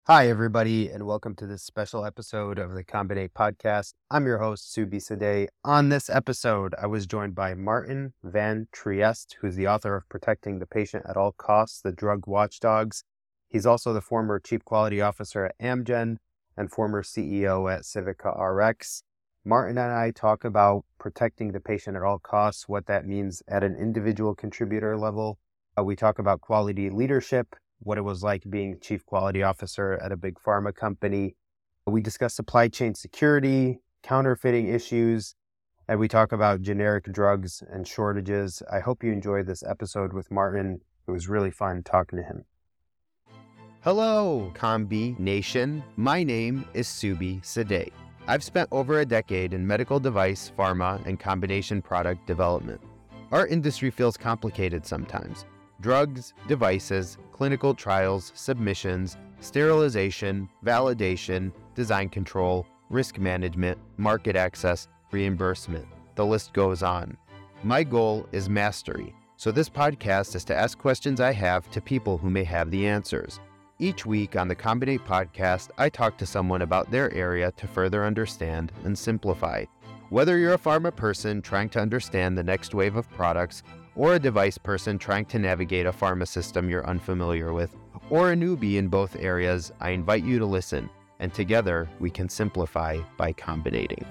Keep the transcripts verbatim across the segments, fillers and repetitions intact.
Hi, everybody, and welcome to this special episode of the Combinate podcast. I'm your host, Subi Sadeh. On this episode, I was joined by Martin Van Trieste, who's the author of Protecting the Patient at All Costs, The Drug Watchdogs. He's also the former Chief Quality Officer at Amgen and former C E O at Civica R X. Martin and I talk about protecting the patient at all costs, what that means at an individual contributor level. Uh, we talk about quality leadership, what it was like being chief quality officer at a big pharma company. We discuss supply chain security, counterfeiting issues, and we talk about generic drugs and shortages. I hope you enjoyed this episode with Martin. It was really fun talking to him. Hello, Combi Nation. My name is Subi Sadeh. I've spent over a decade in medical device, pharma, and combination product development. Our industry feels complicated sometimes. Drugs, devices, clinical trials, submissions, sterilization, validation, design control, risk management, market access, reimbursement. The list goes on. My goal is mastery, so this podcast is to ask questions I have to people who may have the answers. Each week on the Combinate podcast, I talk to someone about their area to further understand and simplify. Whether you're a pharma person trying to understand the next wave of products, or a device person trying to navigate a pharma system you're unfamiliar with, or a newbie in both areas, I invite you to listen, and together we can simplify by combinating.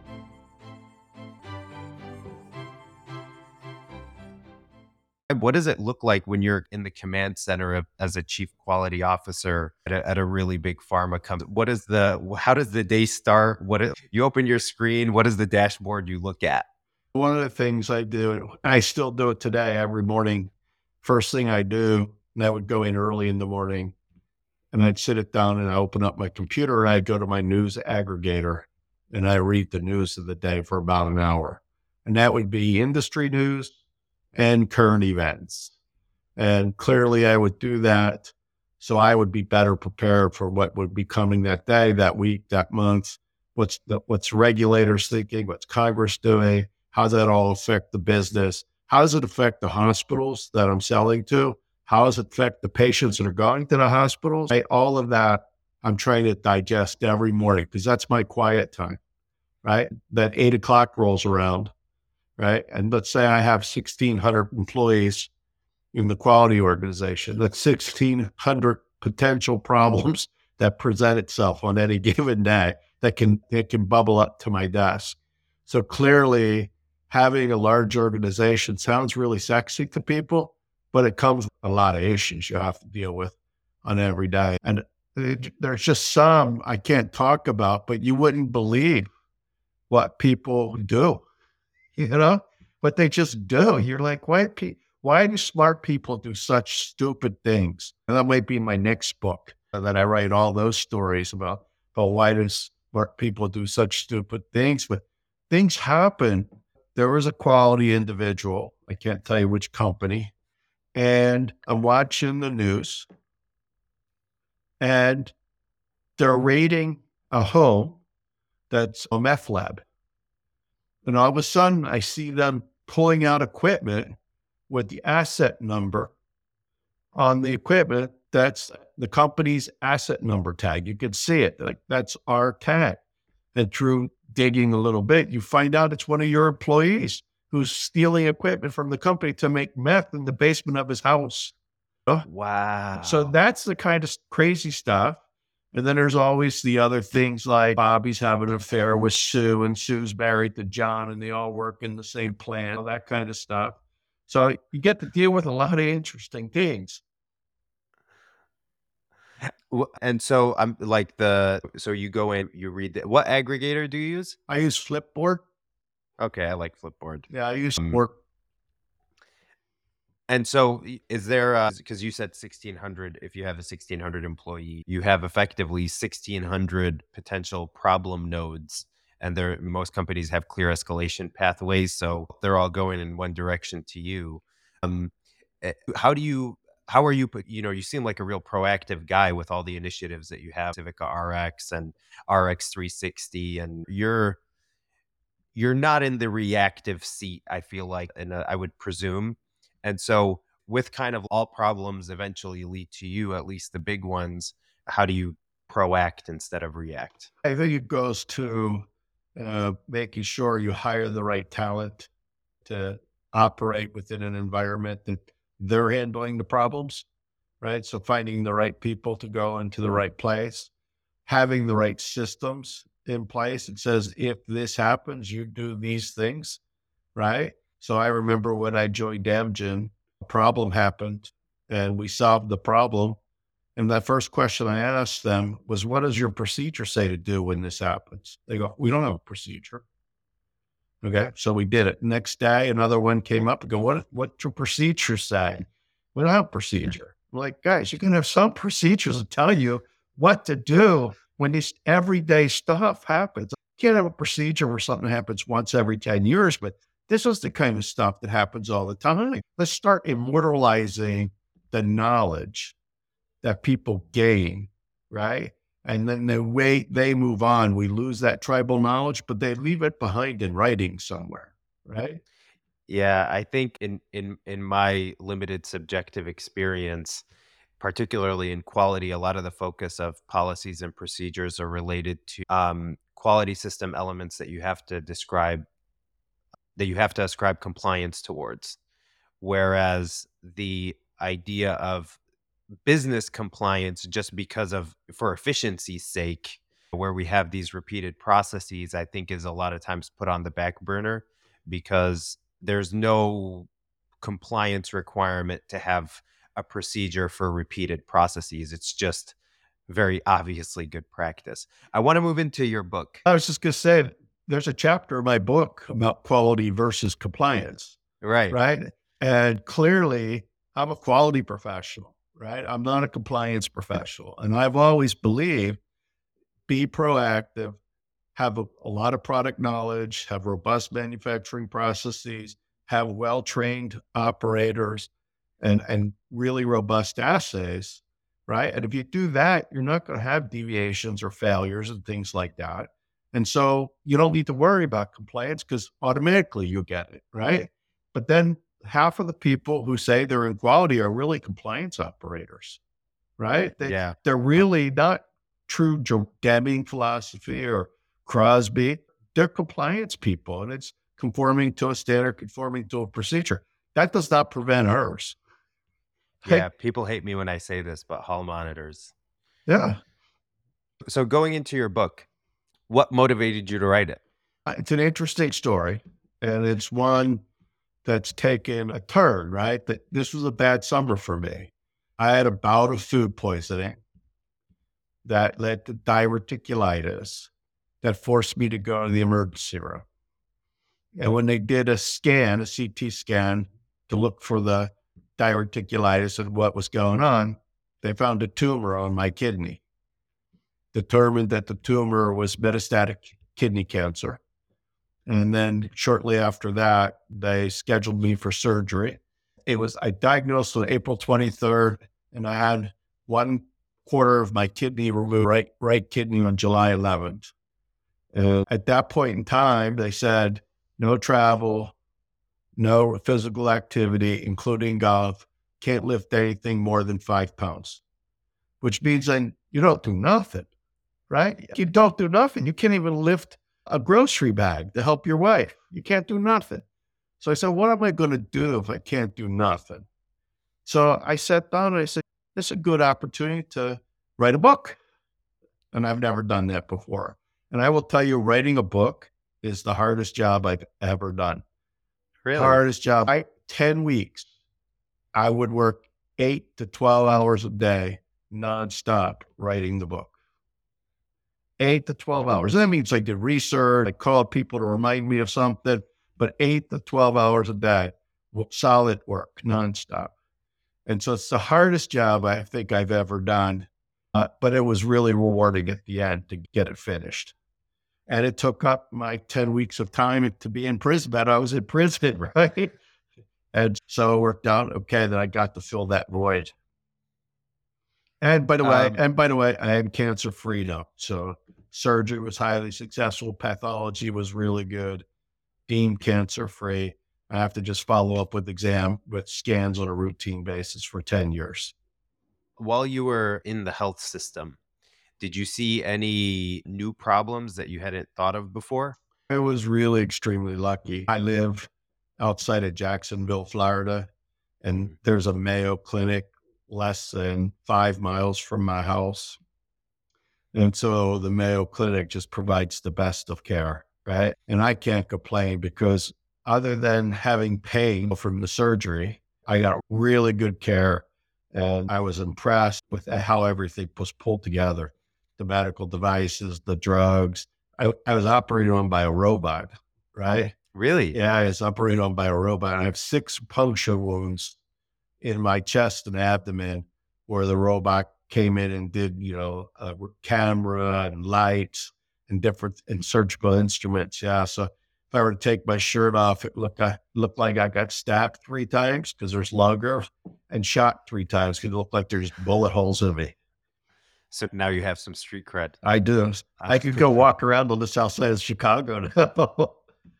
What does it look like when you're in the command center of, as a chief quality officer at a, at a really big pharma company? What is the, how does the day start? What is, you open your screen, what is the dashboard you look at? One of the things I do, and I still do it today every morning, first thing I do, and I would go in early in the morning, and I'd sit it down and I open up my computer and I'd go to my news aggregator and I read the news of the day for about an hour. And that would be industry news and current events. And clearly I would do that so I would be better prepared for what would be coming that day, that week, that month. What's the, what's regulators thinking? What's Congress doing? How does that all affect the business? How does it affect the hospitals that I'm selling to? How does it affect the patients that are going to the hospitals? Right? All of that I'm trying to digest every morning because that's my quiet time, right? That eight o'clock rolls around, right? And let's say I have sixteen hundred employees in the quality organization. That's sixteen hundred potential problems that present itself on any given day that can, that can bubble up to my desk. So clearly, having a large organization sounds really sexy to people, but it comes with a lot of issues you have to deal with on every day. And it, there's just some I can't talk about, but you wouldn't believe what people do, you know, what they just do. You're like, why, pe- why do smart people do such stupid things? And that might be my next book that I write all those stories about, about why do smart people do such stupid things, but things happen. There was a quality individual, I can't tell you which company, and I'm watching the news and they're raiding a home that's a meth lab. And all of a sudden I see them pulling out equipment with the asset number on the equipment. That's the company's asset number tag. You can see it, like that's our tag. And through digging a little bit, you find out it's one of your employees who's stealing equipment from the company to make meth in the basement of his house. Wow. So that's the kind of crazy stuff. And then there's always the other things like Bobby's having an affair with Sue and Sue's married to John and they all work in the same plant, all that kind of stuff. So you get to deal with a lot of interesting things. And so I'm like the, so you go in, you read the, what aggregator do you use? I use Flipboard. Okay. I like Flipboard. Yeah, I use Um, work. And so is there, uh, cause you said sixteen hundred, if you have a sixteen hundred employee, you have effectively sixteen hundred potential problem nodes. And there, most companies have clear escalation pathways. So they're all going in one direction to you. Um, eh, how do you, how are you put, you know, you seem like a real proactive guy with all the initiatives that you have, Civica R X and R X three sixty, and you're, you're not in the reactive seat, I feel like, and uh, I would presume. And so with kind of all problems eventually lead to you, at least the big ones, how do you proact instead of react? I think it goes to uh, making sure you hire the right talent to operate within an environment that they're handling the problems, right? So finding the right people to go into the right place, having the right systems in place. It says, if this happens, you do these things, right? So I remember when I joined Amgen, a problem happened and we solved the problem. And that first question I asked them was, what does your procedure say to do when this happens? They go, we don't have a procedure. Okay. So we did it. Next day, another one came up and go, what, what's your procedure say? We don't have a procedure. I'm like, guys, you can have some procedures to tell you what to do when this everyday stuff happens. You can't have a procedure where something happens once every ten years, but this is the kind of stuff that happens all the time. Let's start immortalizing the knowledge that people gain, right? And then the way they move on, we lose that tribal knowledge, but they leave it behind in writing somewhere, right? Yeah, I think in in in my limited subjective experience, particularly in quality, a lot of the focus of policies and procedures are related to um, quality system elements that you have to describe, that you have to ascribe compliance towards. Whereas the idea of business compliance, just because of for efficiency's sake, where we have these repeated processes, I think is a lot of times put on the back burner because there's no compliance requirement to have a procedure for repeated processes. It's just very obviously good practice. I want to move into your book. I was just going to say, there's a chapter in my book about quality versus compliance, Right. right? And clearly, I'm a quality professional, right? I'm not a compliance professional. And I've always believed, be proactive, have a, a lot of product knowledge, have robust manufacturing processes, have well-trained operators, and, and really robust assays, right? And if you do that, you're not going to have deviations or failures and things like that. And so you don't need to worry about compliance because automatically you get it, right? But then half of the people who say they're in quality are really compliance operators, right? They, Yeah. They're really not true Joe Deming philosophy or Crosby. They're compliance people, and it's conforming to a standard, conforming to a procedure. That does not prevent errors. Yeah. People hate me when I say this, but hall monitors. Yeah. So going into your book, what motivated you to write it? It's an interesting story, and it's one that's taken a turn, right? That this was a bad summer for me. I had a bout of food poisoning that led to diverticulitis that forced me to go to the emergency room. And when they did a scan, a C T scan to look for the diverticulitis and what was going on, they found a tumor on my kidney. Determined that the tumor was metastatic kidney cancer. And then shortly after that, they scheduled me for surgery. It was, I diagnosed on April twenty-third, and I had one quarter of my kidney removed, right, right kidney on July eleventh. And at that point in time, they said, no travel, no physical activity, including golf, can't lift anything more than five pounds, which means then you don't do nothing, right? You don't do nothing. You can't even lift a grocery bag to help your wife. You can't do nothing. So I said, what am I going to do if I can't do nothing? So I sat down and I said, this is a good opportunity to write a book. And I've never done that before. And I will tell you, writing a book is the hardest job I've ever done. Really? Hardest job. I, ten weeks, I would work eight to twelve hours a day, nonstop, writing the book. Eight to twelve hours. That means I did research, I called people to remind me of something, but eight to twelve hours a day, solid work, nonstop. And so it's the hardest job I think I've ever done, uh, but it was really rewarding at the end to get it finished. And it took up my ten weeks of time to be in prison, but I was in prison, right? And so it worked out okay that I got to fill that void. And by the way, Um, and by the way, I am cancer free now. So surgery was highly successful. Pathology was really good. Deemed cancer free. I have to just follow up with exam with scans on a routine basis for ten years. While you were in the health system, Did you see any new problems that you hadn't thought of before? I was really extremely lucky. I live outside of Jacksonville, Florida, and there's a Mayo Clinic less than five miles from my house. And so the Mayo Clinic just provides the best of care, right? And I can't complain because other than having pain from the surgery, I got really good care. And I was impressed with how everything was pulled together. The medical devices, the drugs. I, I was operated on by a robot, right? Really? Yeah, I was operated on by a robot. I have six puncture wounds in my chest and abdomen where the robot came in and did, you know, a camera and lights and different and surgical instruments. Yeah. So if I were to take my shirt off, it looked, I looked like I got stabbed three times because there's longer, and shot three times because it looked like there's bullet holes in me. So now you have some street cred. I do. I could go walk around on the south side of Chicago now.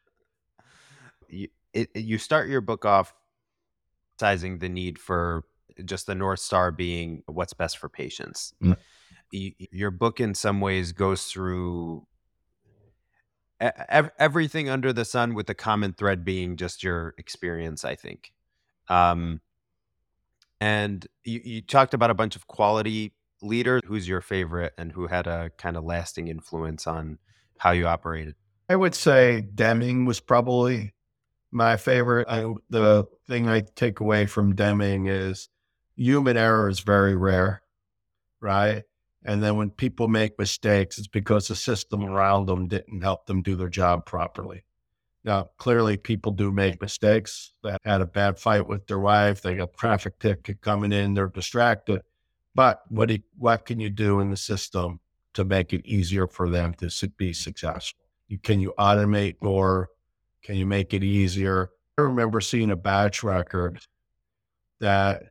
you, it, you start your book off sizing the need for just the North Star being what's best for patients. Mm. You, your book in some ways goes through ev- everything under the sun with the common thread being just your experience, I think. Um, and you, you talked about a bunch of quality leaders. Who's your favorite and who had a kind of lasting influence on how you operated? I would say Deming was probably my favorite. I, the thing I take away from Deming is human error is very rare, right? And then when people make mistakes, it's because the system around them didn't help them do their job properly. Now, clearly people do make mistakes. They had a bad fight with their wife. They got a traffic ticket coming in. They're distracted. But what, do, what can you do in the system to make it easier for them to be successful? Can you automate more? Can you make it easier? I remember seeing a batch record that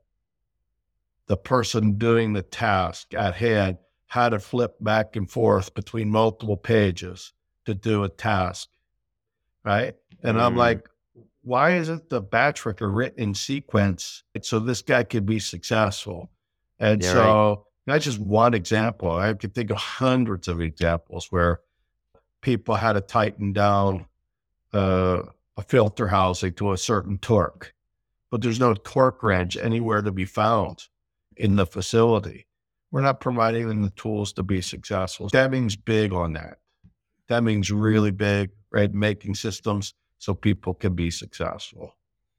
the person doing the task at hand had to flip back and forth between multiple pages to do a task, right? And mm. I'm like, why isn't the batch record written in sequence so this guy could be successful? And yeah, so right. That's just one example. I could think of hundreds of examples where people had to tighten down uh, a filter housing to a certain torque, but there's no torque wrench anywhere to be found in the facility. We're not providing them the tools to be successful. Deming's big on that. Deming's really big, right? Making systems so people can be successful.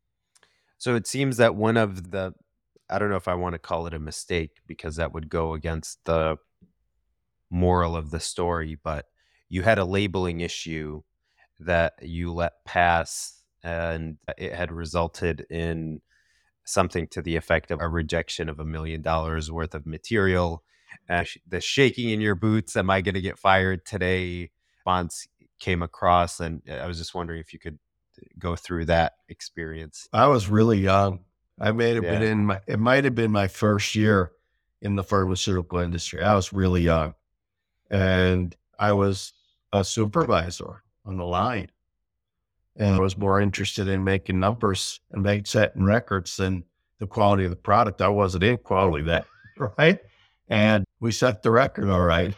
So it seems that one of the, I don't know if I want to call it a mistake because that would go against the moral of the story, but you had a labeling issue that you let pass, and it had resulted in something to the effect of a rejection of a million dollars worth of material. Uh, the shaking in your boots, am I going to get fired today? Bonds came across, and I was just wondering if you could go through that experience. I was really young. I may have yeah. been in my, it might have been my first year in the pharmaceutical industry. I was really young, and I was a supervisor on the line. And I was more interested in making numbers and make setting records than the quality of the product. I wasn't in quality that, right? And we set the record all right.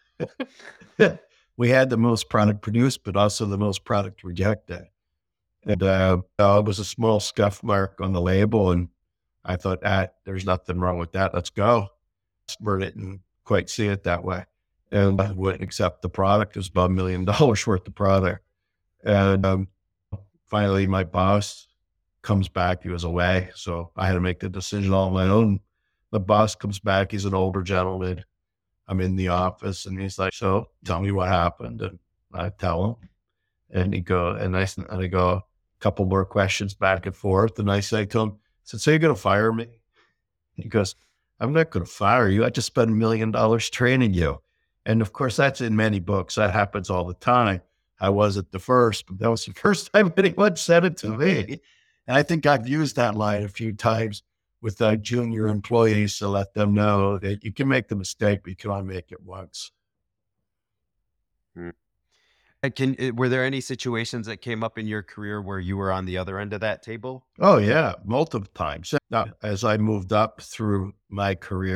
We had the most product produced, but also the most product rejected. And uh, it was a small scuff mark on the label. And I thought, ah, there's nothing wrong with that. Let's go. Customer didn't quite see it that way. And I wouldn't accept the product. It was about a million dollars worth of product. And um, finally, my boss comes back. He was away. So I had to make the decision all on my own. The boss comes back. He's an older gentleman. I'm in the office and he's like, so tell me what happened. And I tell him. And he go, and I, and I go, a couple more questions back and forth. And I say to him, I said, so you're going to fire me? He goes, I'm not going to fire you. I just spent a million dollars training you. And of course, that's in many books. That happens all the time. I wasn't the first, but that was the first time anyone said it to me. And I think I've used that line a few times with uh, junior employees to let them know that you can make the mistake, but you can only make it once. Hmm. Can, were there any situations that came up in your career where you were on the other end of that table? Oh, yeah, multiple times. Now, as I moved up through my career,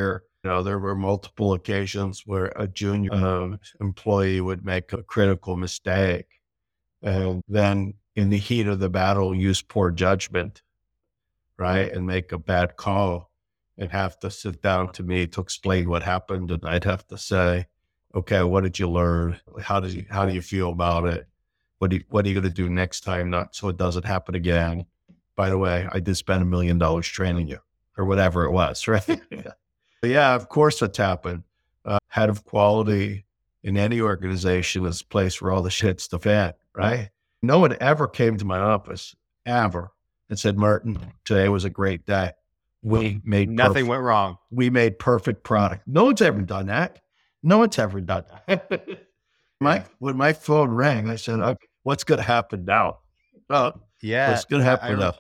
You know, there were multiple occasions where a junior uh, employee would make a critical mistake and then in the heat of the battle use poor judgment, right? And make a bad call and have to sit down to me to explain what happened. And I'd have to say, okay, what did you learn? How did you, how do you feel about it? What do you, what are you going to do next time? Not so it doesn't happen again. By the way, I did spend a million dollars training you or whatever it was, right? Yeah, of course it's happened. Uh, head of quality in any organization is a place where all the shit's the fan, right? No one ever came to my office, ever, and said, Martin, today was a great day. We made Nothing perf- went wrong. We made perfect product. No one's ever done that. No one's ever done that. my, when my phone rang, I said, okay, what's going to happen now? Uh, Yeah. what's going to happen I, now?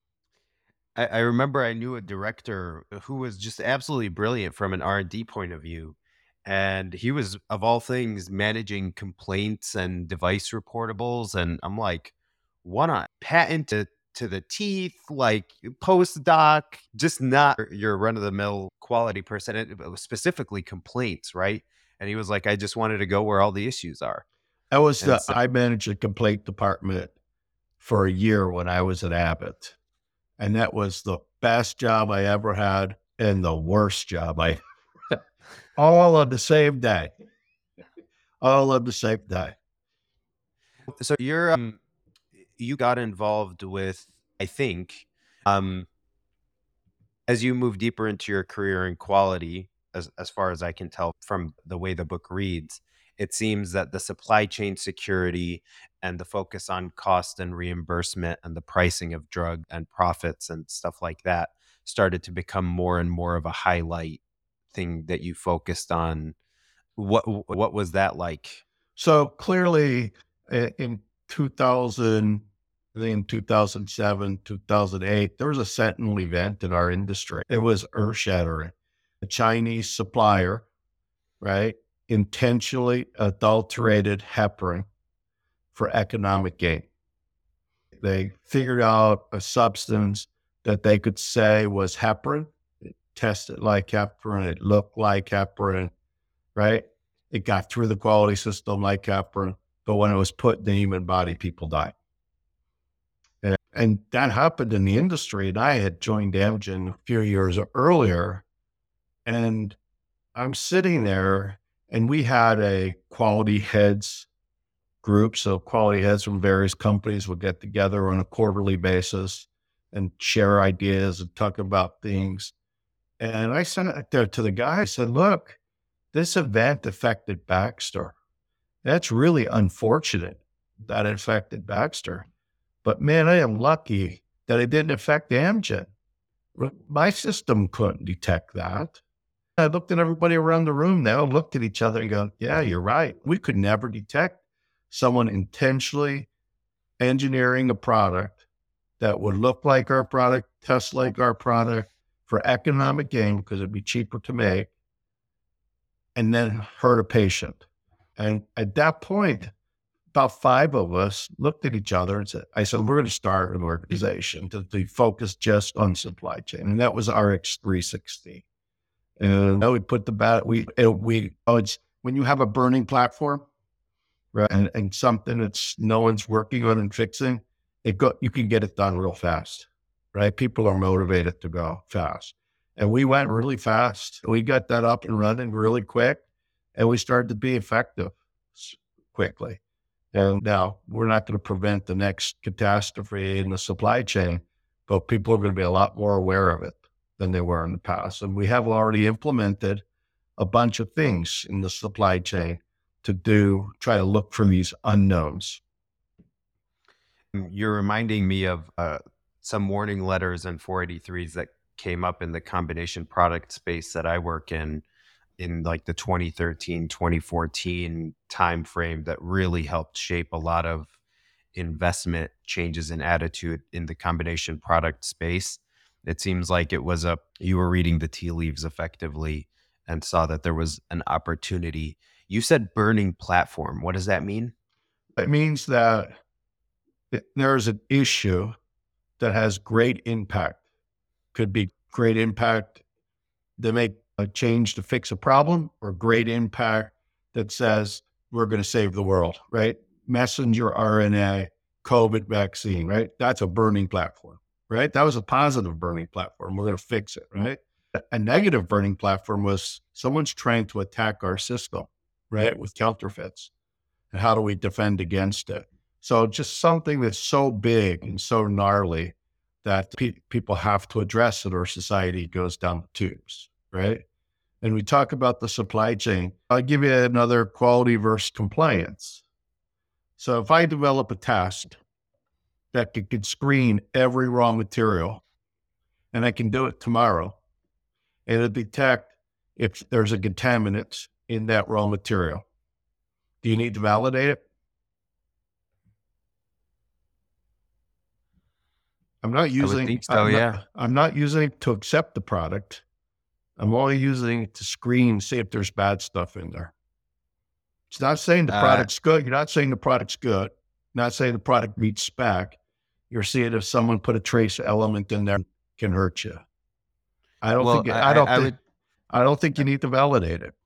I, I remember I knew a director who was just absolutely brilliant from an R and D point of view. And he was, of all things, managing complaints and device reportables. And I'm like, what on patent to, to the teeth, like postdoc, just not your run of the mill quality person, it was specifically complaints, right? And he was like, I just wanted to go where all the issues are. That was And the, so, I managed a complaint department for a year when I was at Abbott. And that was the best job I ever had and the worst job I all on the same day. All on the same day. so you're, um, you got involved with, I think, um, as you move deeper into your career in quality, as, as far as I can tell from the way the book reads, it seems that the supply chain security and the focus on cost and reimbursement and the pricing of drug and profits and stuff like that started to become more and more of a highlight thing that you focused on. What what was that like? So clearly i- in two thousand, I think in two thousand seven, two thousand eight, there was a sentinel event in our industry. It was earth shattering. A Chinese supplier, right, intentionally adulterated heparin for economic gain. They figured out a substance that they could say was heparin. It tested like heparin. It looked like heparin, right? It got through the quality system like heparin, but when it was put in the human body, people died. And, and that happened in the industry. And I had joined Amgen a few years earlier. And I'm sitting there and we had a quality heads group. So quality heads from various companies would get together on a quarterly basis and share ideas and talk about things. And I sent it there to the guy. I said, look, this event affected Baxter. That's really unfortunate that it affected Baxter. But man, I am lucky that it didn't affect Amgen. My system couldn't detect that. I looked at everybody around the room. They all looked at each other and go, yeah, you're right. We could never detect someone intentionally engineering a product that would look like our product, test like our product for economic gain because it'd be cheaper to make, and then hurt a patient. And at that point, about five of us looked at each other and said, I said, we're going to start an organization to, to focus just on supply chain. And that was R X three sixty. And we put the bat, we, it, we, oh, it's when you have a burning platform, right? And, and something that's no one's working on and fixing, it go, you can get it done real fast, right? People are motivated to go fast. And we went really fast. We got that up and running really quick and we started to be effective quickly. And now we're not going to prevent the next catastrophe in the supply chain, but people are going to be a lot more aware of it than they were in the past. And we have already implemented a bunch of things in the supply chain to do, try to look for these unknowns. You're reminding me of uh, some warning letters and four eighty-threes that came up in the combination product space that I work in, in like the twenty thirteen, twenty fourteen timeframe that really helped shape a lot of investment changes in attitude in the combination product space. It seems like it was a, you were reading the tea leaves effectively and saw that there was an opportunity. You said burning platform. What does that mean? It means that there's an issue that has great impact, could be great impact. They make a change to fix a problem or great impact that says we're going to save the world, right? Messenger R N A, COVID vaccine, right? That's a burning platform, right? That was a positive burning platform. We're going to fix it, right? A negative burning platform was someone's trying to attack our system, right? With counterfeits. And how do we defend against it? So just something that's so big and so gnarly that pe- people have to address it or society goes down the tubes, right? And we talk about the supply chain. I'll give you another quality versus compliance. So if I develop a test that could, could screen every raw material, and I can do it tomorrow, and it'll detect if there's a contaminant in that raw material, do you need to validate it? I'm not using, I would think so, I'm yeah. not, I'm not using it to accept the product. I'm only using it to screen, see if there's bad stuff in there. It's not saying the Uh, product's good. You're not saying the product's good. Not saying the product meets spec. You're seeing if someone put a trace element in there can hurt you. I don't Well, think, I, I don't I think, would, I don't think you need to validate it.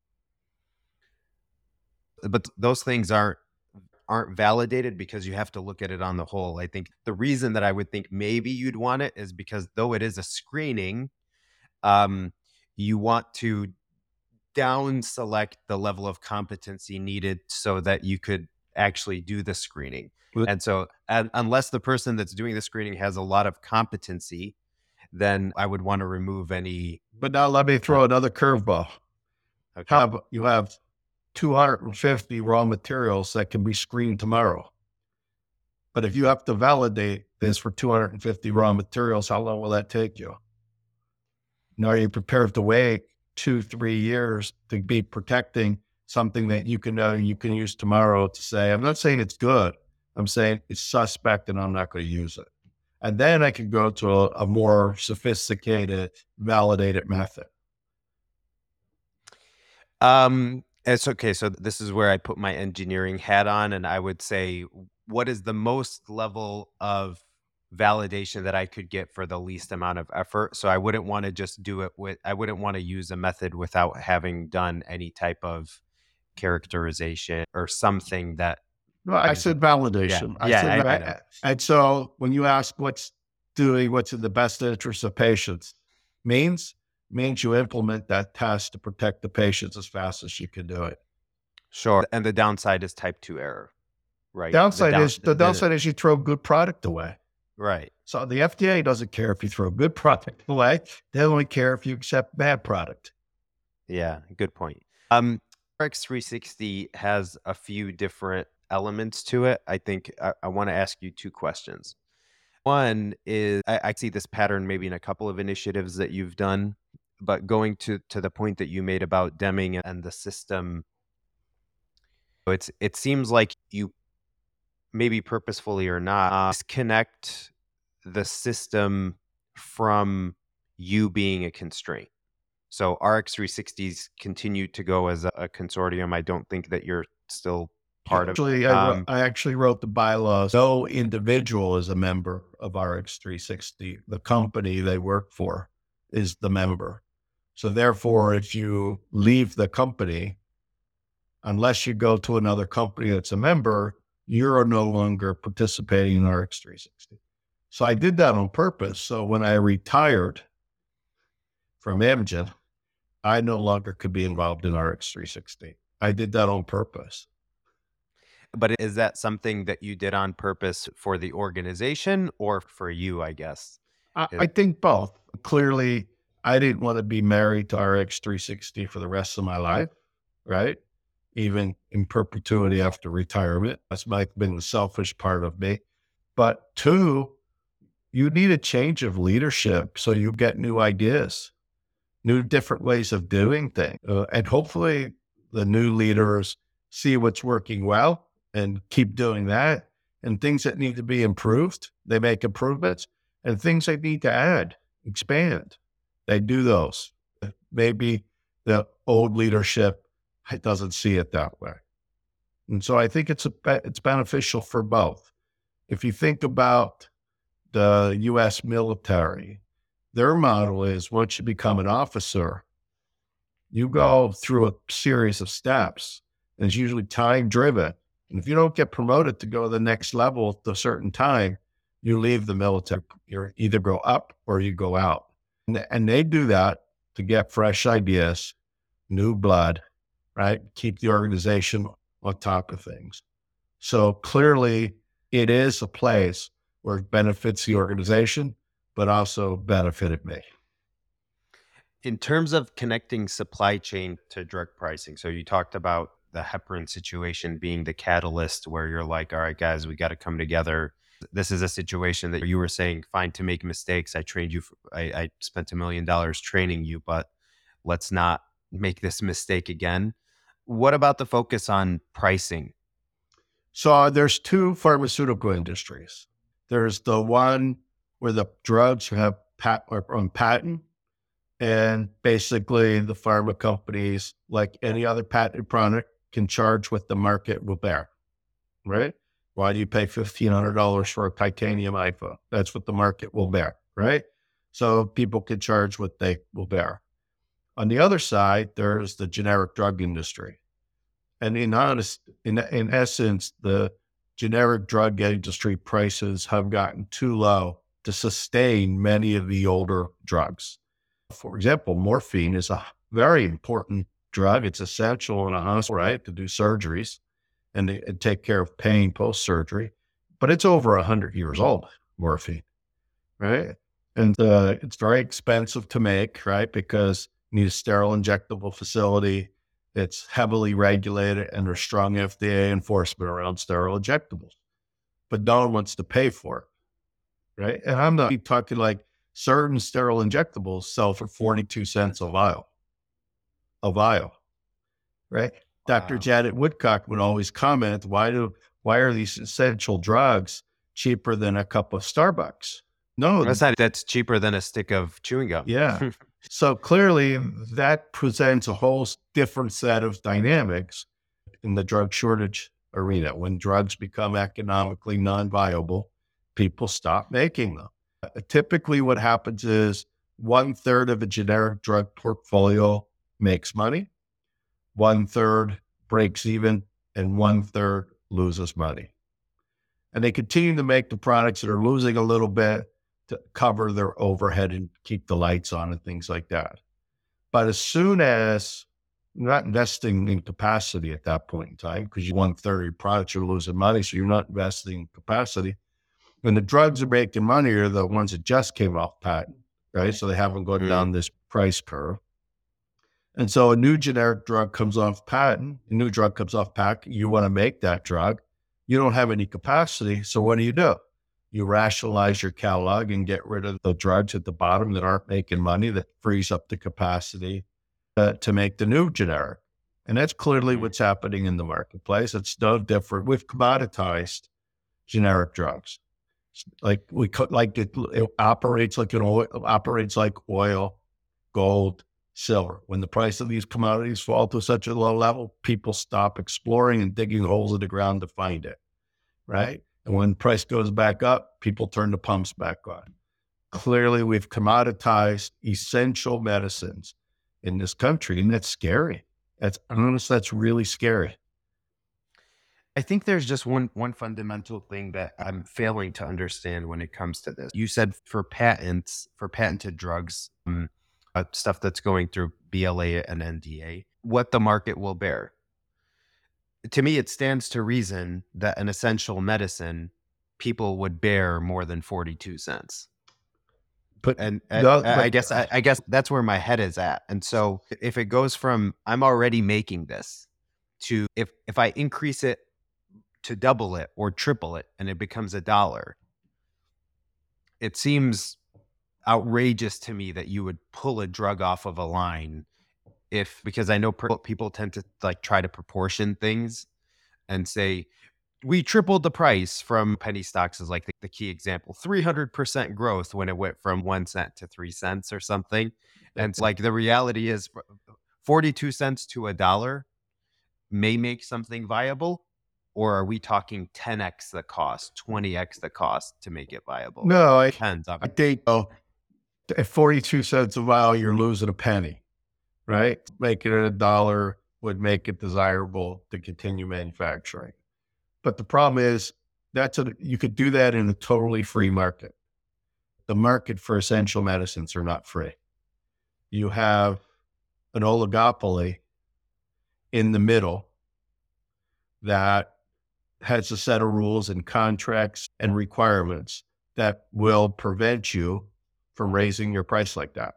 but those things aren't aren't validated because you have to look at it on the whole. I think the reason that I would think maybe you'd want it is because though it is a screening, um, you want to down select the level of competency needed so that you could actually do the screening. But- And so and unless the person that's doing the screening has a lot of competency, then I would want to remove any. But now let me throw another curveball. Okay. Have, you have two hundred fifty raw materials that can be screened tomorrow. But if you have to validate this for two hundred fifty raw materials, how long will that take you? Now, are you prepared to wait two, three years to be protecting something that you can know you can use tomorrow to say, I'm not saying it's good. I'm saying it's suspect and I'm not going to use it. And then I can go to a, a more sophisticated, validated method. Um, it's okay. So this is where I put my engineering hat on, and I would say, what is the most level of validation that I could get for the least amount of effort? So I wouldn't want to just do it with, I wouldn't want to use a method without having done any type of characterization or something that. No, I said validation. Yeah, I yeah, said, I- I know. And so when you ask what's doing, what's in the best interest of patients, means, means you implement that test to protect the patients as fast as you can do it. Sure. And the downside is type two error, right? Downside the down, is, the downside is you throw good product away. Right. So the F D A doesn't care if you throw good product away. They only care if you accept bad product. Yeah, good point. Um, R X three sixty has a few different elements to it. I think I, I want to ask you two questions. One is I, I see this pattern maybe in a couple of initiatives that you've done, but going to to the point that you made about Deming and the system, it's it seems like you maybe purposefully or not uh, disconnect the system from you being a constraint. So R X three sixty's continued to go as a, a consortium. I don't think that you're still part actually, of I, um, wrote, I actually wrote the bylaws. No individual is a member of R X three sixty. The company they work for is the member. So therefore, if you leave the company, unless you go to another company that's a member, you're no longer participating in R X three sixty. So I did that on purpose. So when I retired from Amgen, I no longer could be involved in R X three sixty. I did that on purpose. But is that something that you did on purpose for the organization or for you, I guess? I, I think both. Clearly, I didn't want to be married to R X three sixty for the rest of my life, right? Even in perpetuity after retirement. That's might have been the selfish part of me. But two, you need a change of leadership so you get new ideas, new different ways of doing things. Uh, and hopefully the new leaders see what's working well and keep doing that. And things that need to be improved, they make improvements. And things they need to add, expand, they do those. Maybe the old leadership doesn't see it that way. And so I think it's a, it's beneficial for both. If you think about the U S military, their model is once you become an officer, You go through a series of steps, and it's usually time driven. And if you don't get promoted to go to the next level at a certain time, you leave the military. You either go up or you go out. And, and they do that to get fresh ideas, new blood, right? Keep the organization on top of things. So clearly it is a place where it benefits the organization, but also benefited me. In terms of connecting supply chain to drug pricing, so you talked about the heparin situation being the catalyst where you're like, all right, guys, we got to come together. This is a situation that you were saying, fine to make mistakes. I trained you. For, I, I spent a million dollars training you, but let's not make this mistake again. What about the focus on pricing? So uh, there's two pharmaceutical industries. There's the one where the drugs have pat- are on patent, and basically the pharma companies, like any other patented product, can charge what the market will bear, right? Why do you pay fifteen hundred dollars for a titanium iPhone? That's what the market will bear, right? So people can charge what they will bear. On the other side, there's the generic drug industry. And in honest, in, in essence, the generic drug industry prices have gotten too low to sustain many of the older drugs. For example, morphine is a very important drug. It's essential in a hospital, right, to do surgeries and, to, and take care of pain post-surgery. But it's over one hundred years old, morphine, right? And uh, it's very expensive to make, right, because you need a sterile injectable facility. It's heavily regulated, and there's strong F D A enforcement around sterile injectables. But no one wants to pay for it, right? And I'm not talking like certain sterile injectables sell for forty-two cents a vial, a vial, right? Wow. Doctor Janet Woodcock would always comment, why do, why are these essential drugs cheaper than a cup of Starbucks? No, that's not, that's cheaper than a stick of chewing gum. Yeah. So clearly that presents a whole different set of dynamics in the drug shortage arena. When drugs become economically non-viable, people stop making them. Uh, typically what happens is one third of a generic drug portfolio makes money, one third breaks even, and one third loses money. And they continue to make the products that are losing a little bit to cover their overhead and keep the lights on and things like that. But as soon as you're not investing in capacity at that point in time, because you one third of your products are losing money, so you're not investing in capacity. When the drugs are making money are the ones that just came off patent, right? So they haven't gone mm-hmm. down this price curve. And so a new generic drug comes off patent, a new drug comes off patent, you want to make that drug, you don't have any capacity, so what do you do? You rationalize your catalog and get rid of the drugs at the bottom that aren't making money, that frees up the capacity uh, to make the new generic. And that's clearly what's happening in the marketplace. It's no different. We've commoditized generic drugs. Like we could, like it, it operates like an oil, operates like oil, gold, silver. When the price of these commodities fall to such a low level, people stop exploring and digging holes in the ground to find it, right? And when price goes back up, people turn the pumps back on. Clearly, we've commoditized essential medicines in this country, and that's scary. That's honest. That's really scary. I think there's just one one fundamental thing that I'm failing to understand when it comes to this. You said for patents, for patented drugs, um, uh, stuff that's going through B L A and N D A, what the market will bear. To me, it stands to reason that an essential medicine, people would bear more than forty-two cents. But and, and no, I, I guess I, I guess that's where my head is at. And so if it goes from I'm already making this to if if I increase it to double it or triple it and it becomes a dollar, it seems outrageous to me that you would pull a drug off of a line. If, because I know per- people tend to like try to proportion things and say, we tripled the price from penny stocks is like the, the key example, three hundred percent growth when it went from one cent to three cents or something. And it's like, the reality is forty-two cents to a dollar may make something viable. Or are we talking ten X the cost, twenty X the cost to make it viable? No, I, Depends, I think oh, at forty-two cents a vial, you're losing a penny. right? Making it a dollar would make it desirable to continue manufacturing. But the problem is that's a, you could do that in a totally free market. The market for essential medicines are not free. You have an oligopoly in the middle that has a set of rules and contracts and requirements that will prevent you from raising your price like that.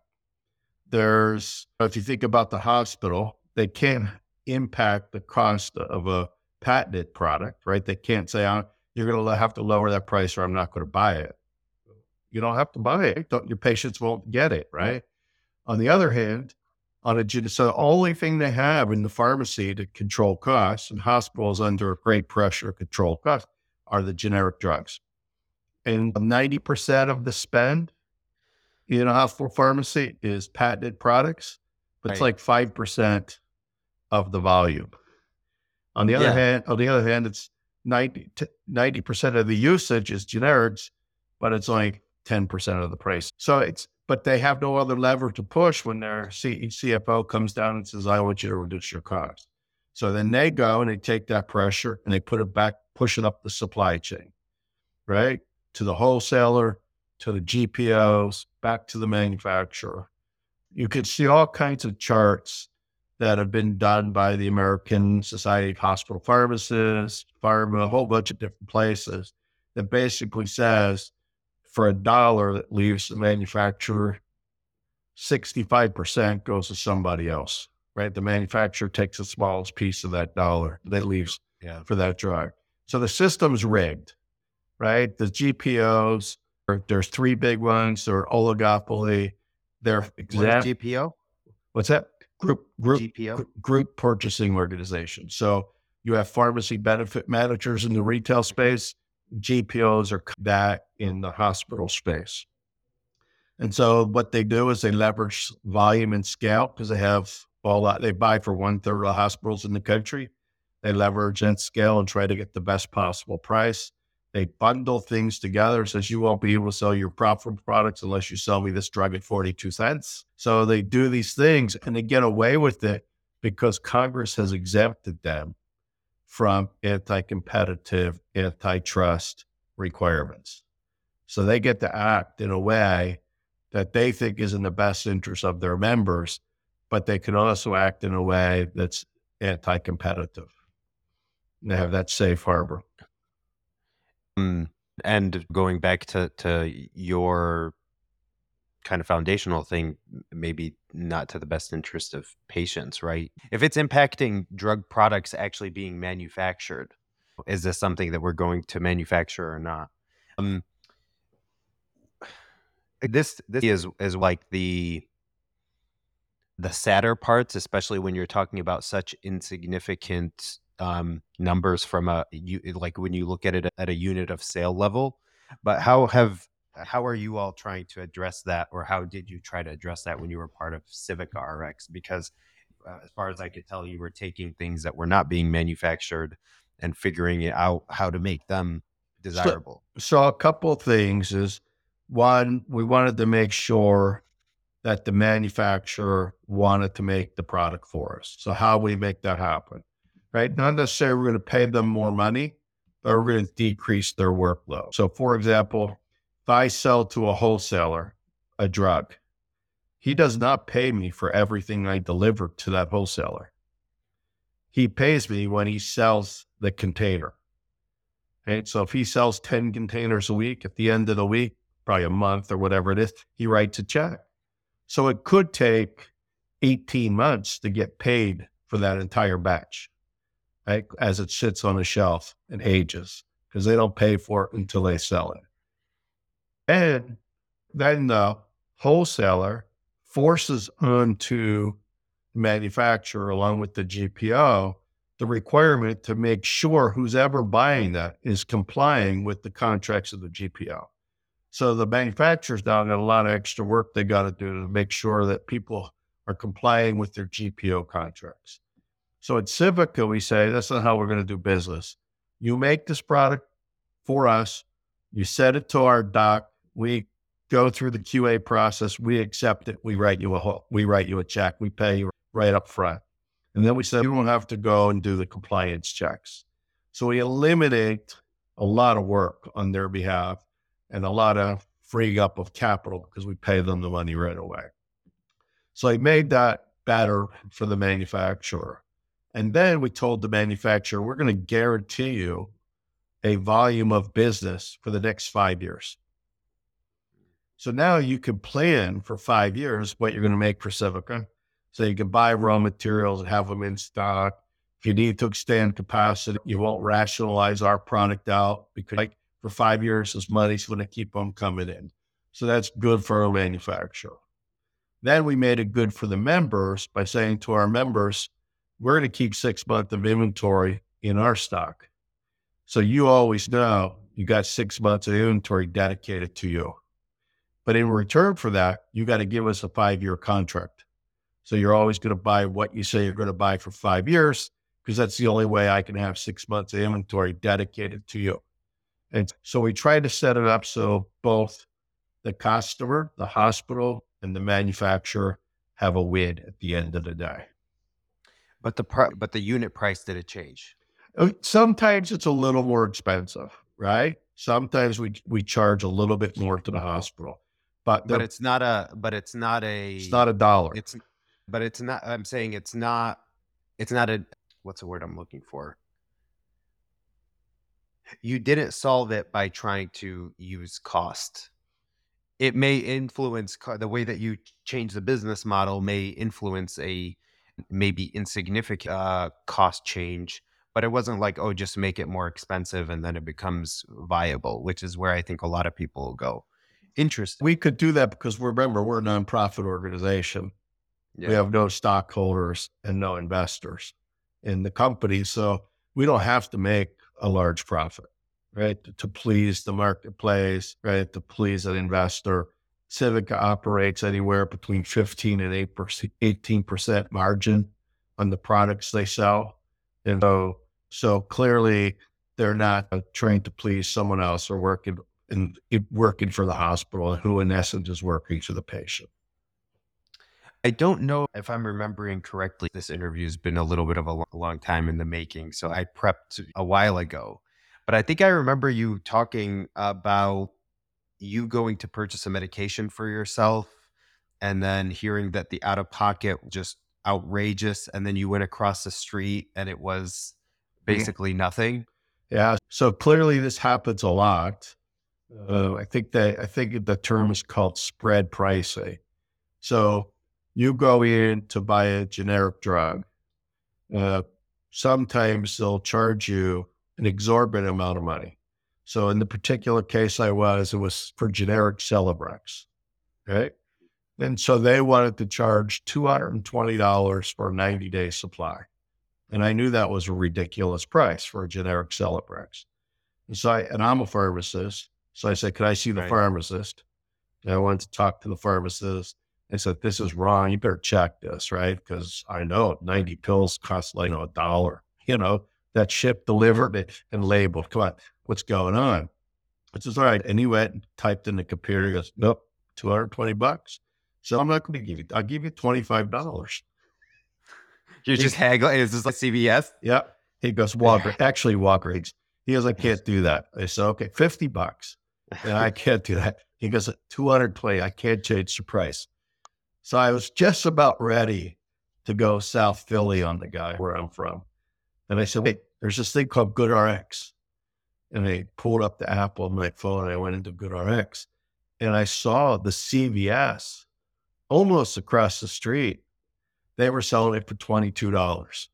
There's, if you think about the hospital, they can't impact the cost of a patented product, right? They can't say, oh, you're going to have to lower that price or I'm not going to buy it. You don't have to buy it. Don't, your patients won't get it, right? On the other hand, on a, so the only thing they have in the pharmacy to control costs, and hospitals under great pressure to control costs, are the generic drugs. And ninety percent of the spend in a hospital pharmacy is patented products, but it's Right. like five percent of the volume. On the other Yeah. hand, on the other hand, it's ninety percent of the usage is generics, but it's only ten percent of the price. So it's, but they have no other lever to push when their C- CFO comes down and says, I want you to reduce your costs. So then they go and they take that pressure and they put it back, push it up the supply chain, right? To the wholesaler, to the G P Os, back to the manufacturer. You could see all kinds of charts that have been done by the American Society of Hospital Pharmacists, pharma, a whole bunch of different places that basically says for a dollar that leaves the manufacturer, sixty-five percent goes to somebody else, right? The manufacturer takes the smallest piece of that dollar that leaves Yeah. for that drug. So the system's rigged, right? The G P Os, there's three big ones. They're oligopoly. They're What is exact. G P O? What's that? Group group G P O? gr- group purchasing organization. So you have pharmacy benefit managers in the retail space. G P Os are that in the hospital space. And so what they do is they leverage volume and scale because they have all that. They buy for one third of the hospitals in the country. They leverage that scale and try to get the best possible price. They bundle things together. Says you won't be able to sell your profitable products unless you sell me this drug at forty-two cents. So they do these things and they get away with it because Congress has exempted them from anti-competitive, antitrust requirements. So they get to act in a way that they think is in the best interest of their members, but they can also act in a way that's anti-competitive. And they have that safe harbor. Um, and going back to, to your kind of foundational thing, m- maybe not to the best interest of patients, right? If it's impacting drug products actually being manufactured, is this something that we're going to manufacture or not? Um, this this is is like the the sadder parts, especially when you're talking about such insignificant um, numbers from a you like when you look at it at a unit of sale level. But how have how are you all trying to address that, or how did you try to address that when you were part of Civica R X? Because uh, as far as I could tell, you were taking things that were not being manufactured and figuring it out how to make them So, desirable. so a couple of things is one, we wanted to make sure that the manufacturer wanted to make the product for us. So how we make that happen, right? Not necessarily we're going to pay them more money, but we're going to decrease their workload. So for example, if I sell to a wholesaler a drug, he does not pay me for everything I deliver to that wholesaler. He pays me when he sells the container. Okay, so if he sells ten containers a week, at the end of the week, probably a month or whatever it is, he writes a check. So it could take eighteen months to get paid for that entire batch, right? As it sits on the shelf and ages, because they don't pay for it until they sell it. And then the wholesaler forces onto the manufacturer, along with the G P O, the requirement to make sure who's ever buying that is complying with the contracts of the G P O. So the manufacturers now got a lot of extra work they got to do to make sure that people are complying with their G P O contracts. So at Civica, we say, that's not how we're going to do business. You make this product for us. You send it to our doc. We go through the Q A process. We accept it. We write you a whole, we write you a check. We pay you. right up front. And then we said, you don't have to go and do the compliance checks. So we eliminate a lot of work on their behalf and a lot of freeing up of capital because we pay them the money right away. So I made that better for the manufacturer. And then we told the manufacturer, we're going to guarantee you a volume of business for the next five years. So now you can plan for five years what you're going to make for Civica. So you can buy raw materials and have them in stock. If you need to extend capacity, you won't rationalize our product out because like for five years, this money's going to keep on coming in. So that's good for our manufacturer. Then we made it good for the members by saying to our members, we're going to keep six months of inventory in our stock. So you always know you got six months of inventory dedicated to you. But in return for that, you got to give us a five-year contract. So you're always going to buy what you say you're going to buy for five years, because that's the only way I can have six months of inventory dedicated to you. And so we tried to set it up so both the customer, the hospital, and the manufacturer have a win at the end of the day. But the pr- but the unit price, did it change? Sometimes it's a little more expensive, right? Sometimes we we charge a little bit more to the hospital, but But it's not a. But it's not a. it's not a dollar. It's. But it's not. I'm saying it's not. It's not a. What's the word I'm looking for? You didn't solve it by trying to use cost. It may influence co- the way that you change the business model may influence a maybe insignificant uh, cost change, but it wasn't like, oh, just make it more expensive and then it becomes viable, which is where I think a lot of people go. Interesting. We could do that because we're, remember, we're a nonprofit organization. Yeah. We have no stockholders and no investors in the company. So we don't have to make a large profit, right? To, to please the marketplace, right? To please an investor. Civica operates anywhere between fifteen and eighteen percent margin on the products they sell. And so, so clearly they're not uh, trying to please someone else or working and working for the hospital, who in essence is working for the patient. I don't know if I'm remembering correctly. This interview has been a little bit of a lo- long time in the making, so I prepped a while ago. But I think I remember you talking about you going to purchase a medication for yourself and then hearing that the out of pocket was just outrageous. And then you went across the street and it was basically nothing. Yeah. So clearly this happens a lot. Uh, I think that, I think the term is called spread pricing. So you go in to buy a generic drug. Uh, sometimes they'll charge you an exorbitant amount of money. So in the particular case I was, it was for generic Celebrex, right? And so they wanted to charge two hundred twenty dollars for a ninety day supply. And I knew that was a ridiculous price for a generic Celebrex. And so I, and I'm a pharmacist. So I said, could I see the Right. pharmacist? And I went to talk to the pharmacist. I said, this is wrong. You better check this, right? Because I know ninety pills cost like, you know, a dollar, you know, that shipped, delivered, and labeled. Come on, what's going on? I says, all right. And he went and typed in the computer. He goes, nope, two hundred twenty bucks. So I'm not going to give you, I'll give you twenty-five dollars. You're just haggling. Is this like C V S? Yeah. He goes, Walgreens, actually Walgreens. He goes, I can't do that. I said, okay, fifty bucks. And I can't do that. He goes, two hundred twenty. I can't change the price. So I was just about ready to go South Philly on the guy where I'm from. And I said, wait, there's this thing called GoodRx. And I pulled up the app on my phone and I went into GoodRx and I saw the C V S almost across the street. They were selling it for twenty-two dollars.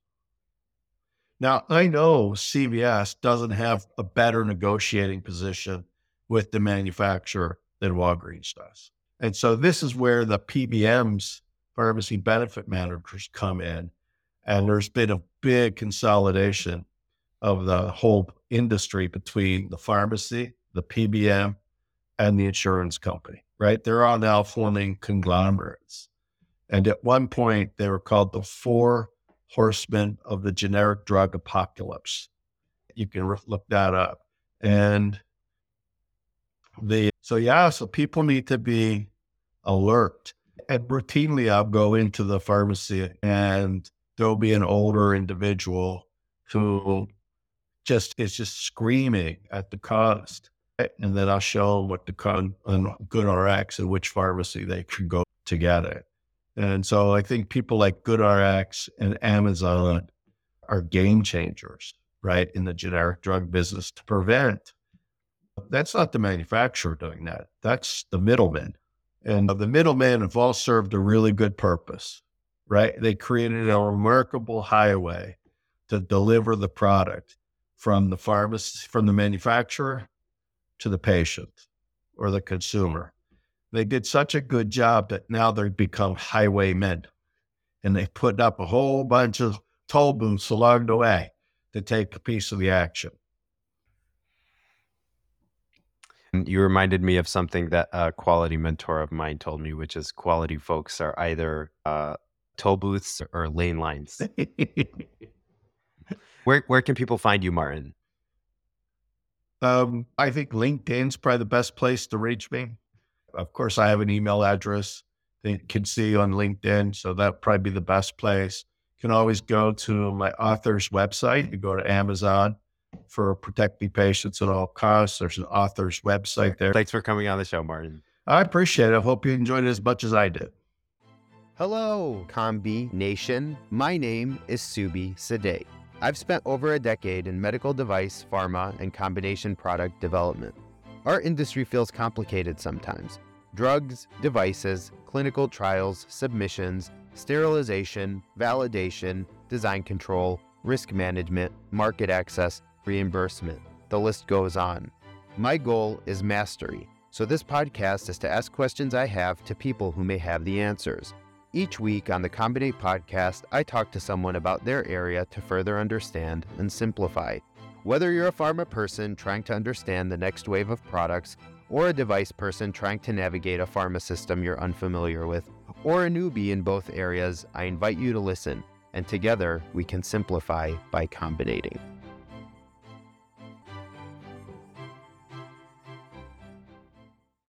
Now I know C V S doesn't have a better negotiating position with the manufacturer than Walgreens does. And so this is where the P B Ms, pharmacy benefit managers, come in. And there's been a big consolidation of the whole industry between the pharmacy, the P B M, and the insurance company, right? They're all now forming conglomerates. And at one point, they were called the four horsemen of the generic drug apocalypse. You can re- look that up. And the, so yeah, so people need to be alert. And routinely, I'll go into the pharmacy and there'll be an older individual who just is just screaming at the cost. And then I'll show them what the con on GoodRx and which pharmacy they should go to get it. And so I think people like GoodRx and Amazon are game changers, right, in the generic drug business to prevent. That's not the manufacturer doing that. That's the middlemen. And the middlemen have all served a really good purpose, right? They created a remarkable highway to deliver the product from the pharmacy, from the manufacturer to the patient or the consumer. They did such a good job that now they've become highwaymen, and they put up a whole bunch of toll booths along the way to take a piece of the action. You reminded me of something that a quality mentor of mine told me, which is quality folks are either uh, toll booths or lane lines. Where where can people find you, Martin? Um, I think LinkedIn's probably the best place to reach me. Of course, I have an email address they can see on LinkedIn, so that'd probably be the best place. You can always go to my author's website. You go to Amazon for Protecting Patients at All Costs. There's an author's website there. Thanks for coming on the show, Martin. I appreciate it. I hope you enjoyed it as much as I did. Hello, Combi Nation. My name is Subi Sadeh. I've spent over a decade in medical device, pharma, and combination product development. Our industry feels complicated sometimes. Drugs, devices, clinical trials, submissions, sterilization, validation, design control, risk management, market access, reimbursement. The list goes on. My goal is mastery, so this podcast is to ask questions I have to people who may have the answers. Each week on the Combinate podcast, I talk to someone about their area to further understand and simplify. Whether you're a pharma person trying to understand the next wave of products, or a device person trying to navigate a pharma system you're unfamiliar with, or a newbie in both areas, I invite you to listen, and together we can simplify by combinating.